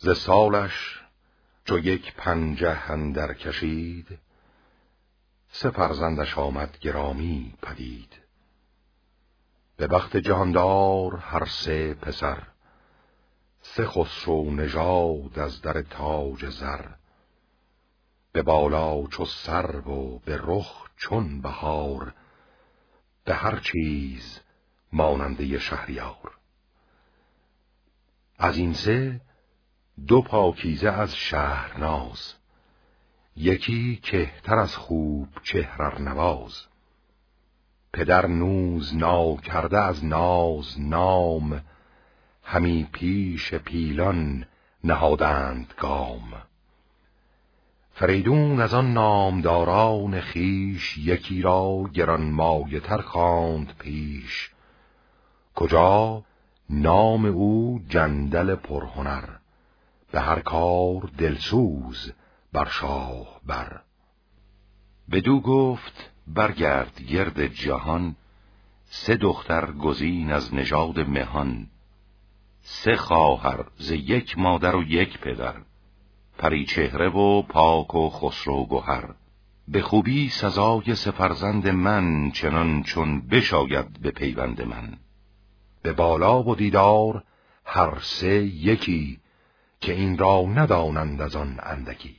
ز سالش چو یک پنجه اندر کشید، 3 فرزندش آمد گرامی پدید. به بخت جهاندار هر 3 پسر، 3 خسرو نژاد از در تاج زر. به بالا چو سرو و به رخ چون بهار، به هر چیز ماننده شهریار. از این 3 2 پاکیزه از شهرناز، یکی کهتر از خوب چهر نواز. پدر نوز ناکرده از ناز نام، همی پیش پیلان نهادند گام. فریدون از آن نامداران خویش، یکی را گرانمایه تر خواند پیش. کجا نام او جندل پرهنر، به هر کار دلسوز بر شاه بر. بدو گفت برگرد گرد جهان، 3 دختر گزین از نژاد مهان. 3 خواهر ز یک مادر و یک پدر، پری چهره و پاک و خسرو گهر. به خوبی سزای 3 فرزند من، چنان چون بشاید به پیوند من. به بالا و دیدار هر 3 یکی، که این را ندانند از آن اندکی.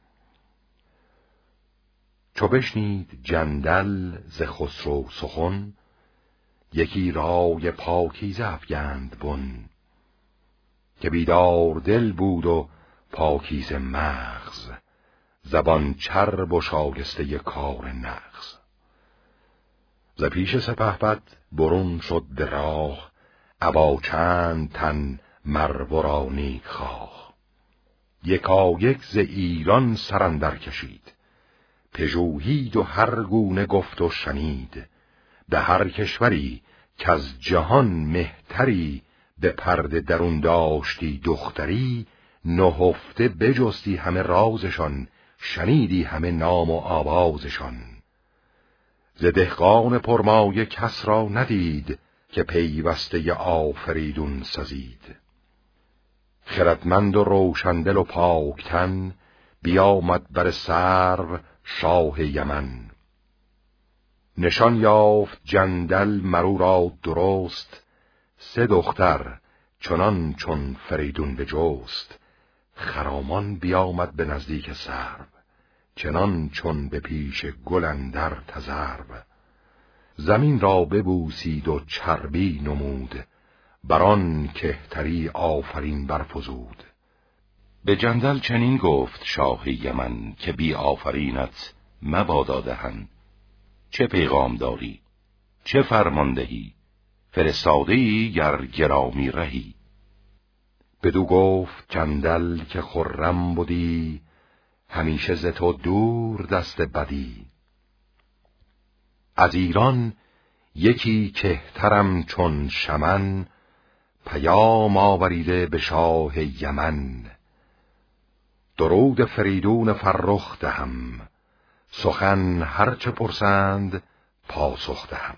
چو بشنید جندل ز خسرو سخن، یکی رای پاکیزه افگند بن. که بیدار دل بود و پاکیزه مغز، زبان چرب و شایسته کار نغز. ز پیش سپهبد برون شد به راه، ابا چند تن مر ورا نیک خواه. یکایک ز ایران سر اندر کشید، پژوهید و هر گونه گفت و شنید. به هر کشوری کز جهان مهتری، به پرده درون داشتی دختری. نهفته بجستی همه رازشان، شنیدی همه نام و آوازشان. ز دهقان پرمایه کس را ندید، که پیوسته آفریدون سزید. خردمند و روشندل و پاکتن، بیامد بر سرو شاه یمن. نشان یافت جندل مرو را درست، 3 دختر چنان چون فریدون بجست. خرامان بیامد به نزدیک سرو، چنان چون به پیش گل اندر تذرو. زمین را ببوسید و چربی نمود، بران کهتری آفرین برفزود. به جندل چنین گفت شاه یمن، که بی آفرینت مبادا دهن. چه پیغام داری؟ چه فرماندهی؟ فرستاده‌ای گر گرامی رهی؟ بدو گفت جندل که خرم بودی، همیشه ز تو دور دست بدی. از ایران یکی کهترم چون شمن، پیام آوریده به شاه یمن. درود فریدون فرخ دهم، سخن هرچه پرسند پاسخ دهم.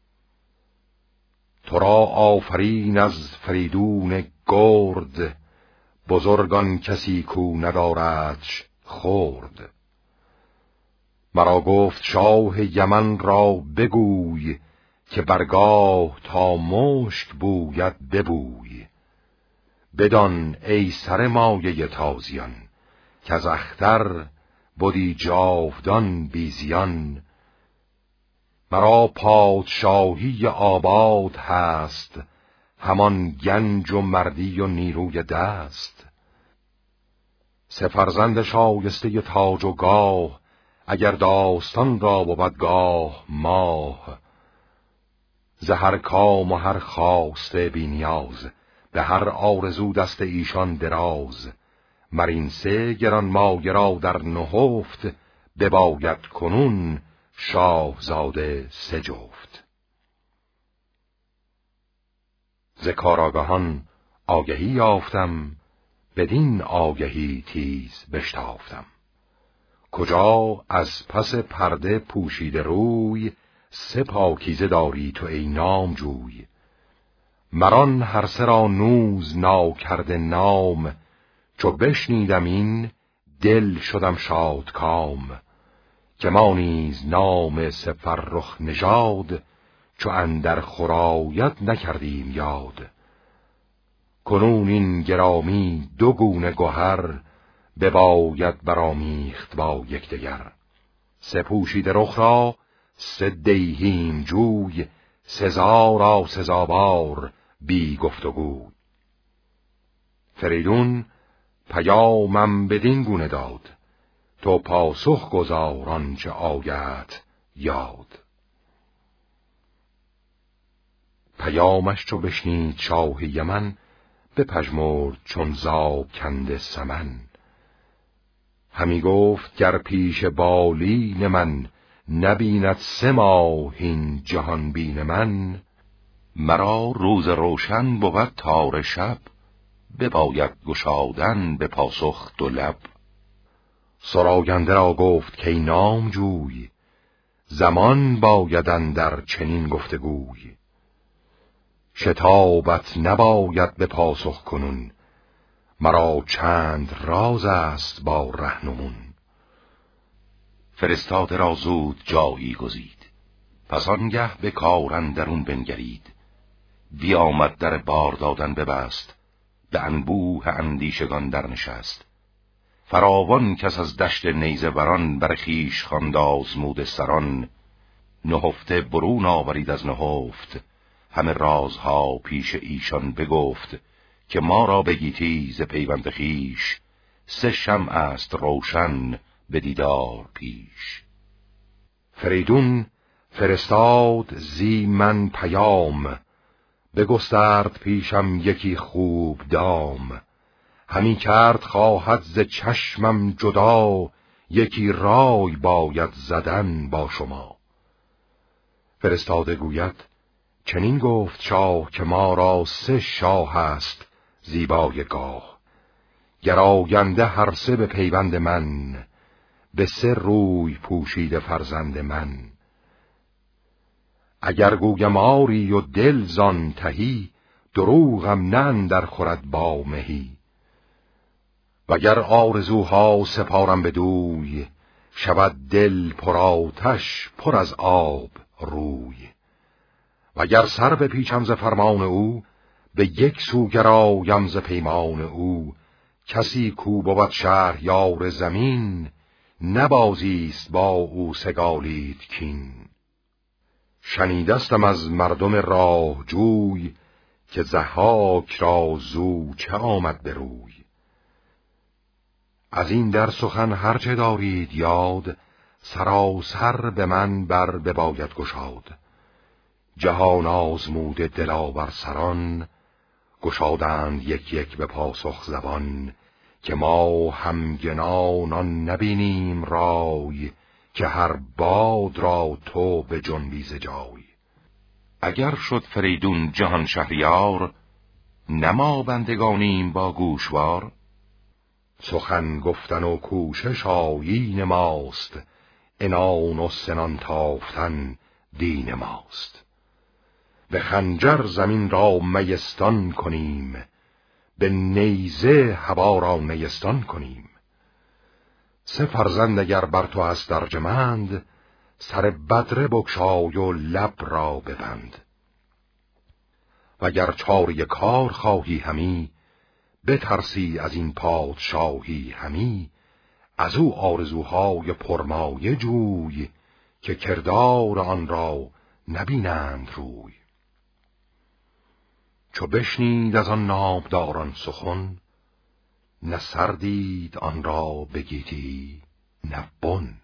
تو را آفرین از فریدون گرد، بزرگان کسی کو نداردش خرد. مرا گفت شاه یمن را بگوی، که برگاه تا مشک بوید ببوی. بدان ای سر مایه تازیان، که از اختر بودی جاودان بی زیان. مرا پادشاهی آباد هست، همان گنج و مردی و نیروی دست. 3 فرزند شایسته تاج و گاه، اگر داستان را بود گاه ماه. ز هر کام و هر خواسته بی نیاز، به هر آرزو دست ایشان دراز. مرین 3 گرانمایه را در نهفت، بباید کنون شاهزاده 3 جفت. ز کارآگهان آگهی یافتم، بدین آگهی تیز بشتافتم. کجا از پس پرده پوشیده روی، 3 پاکیزه داری تو ای نامجوی. مران هر 3 را نوز ناکرده نام، چو بشنیدم این دل شدم شاد کام، که ما نیز نام سفرخ نژاد، چو اندر خرایت نکردیم یاد. کنون این گرامی دو گونه گوهر، بباید برآمیخت با یکدیگر. سه پوشیده رخ را سه دیهیم جوی، سزا را سزاوار بی گفتگوی. فریدون پیامم بدین گونه داد، تو پاسخ گزار آنچه آید یاد. پیامش چو بشنید شاه یمن، بپژمرد چون زاب کنده سمن. همی گفت گر پیش بالین من، نبیند 3 ماه این جهان بین من. مرا روز روشن بود تار شب، بباید گشادن به پاسخ 2 لب. سراینده را گفت که نام جوی، زمان بایدن در چنین گفتگوی. شتابت نباید به پاسخ کنون، مرا چند راز است با رهنمون. فرستاده را زود جایی گزید، پس آنگه به کار اندرون بنگرید. بیامد در بار دادن ببست، به انبوه اندیشگان در نشست. فراوان کس از دشت نیزه وران، بر خویش خواند آزموده سران. نهفته برون آورید از نهفت، همه رازها پیش ایشان بگفت. که ما را به گیتی ز پیوند خویش، 3 شمع است روشن به دیدار پیش. فریدون فرستاد زی من پیام، بگسترد پیشم یکی خوب دام. همی کرد خواهد ز چشمم جدا، یکی رای باید زدن با شما. فرستاده گوید چنین گفت شاه، که ما را 3 شاه است زیبای گاه. گراینده هر 3 به پیوند من، به 3 روی پوشیده فرزند من. اگر گویم آری و دل زان تهی، دروغم نه اندر خورد با مهی. وگر آرزوها سپارم بدوی، شود دل پر آتش پر از آب روی. وگر سر بپیچم ز فرمان او، به یک سو گرایم ز پیمان او. کسی کو بود شهریار زمین، نبازیست با او سگالید کین. شنیدستم از مردم راه جوی، که ضحاک را زو چه آمد به روی. از این در سخن هرچه دارید یاد، سراسر به من بر بباید گشاد. جهان آزموده دلاور سران، گشادند یک یک به پاسخ زبان. که ما همگنان نبینیم رای، که هر باد را تو به جنبیز جای. اگر شد فریدون جهان شهریار، نما بندگانیم با گوشوار. سخن گفتن و کوشش آیین ماست، عنان و سنان تافتن دین ماست. به خنجر زمین را میستان کنیم، به نیزه هوا را نیستان کنیم. 3 فرزند اگر بر تو هست ارجمند، سر بدره بگشای و لب را ببند. وگر چاره کار خواهی همی، بترسی از این پادشاهی همی. از او آرزوهای پرمایه جوی، که کردار آن را نبینند روی. چو بشنید از آن نامداران سخن، نه سر دید آن را بگیتی نه بن.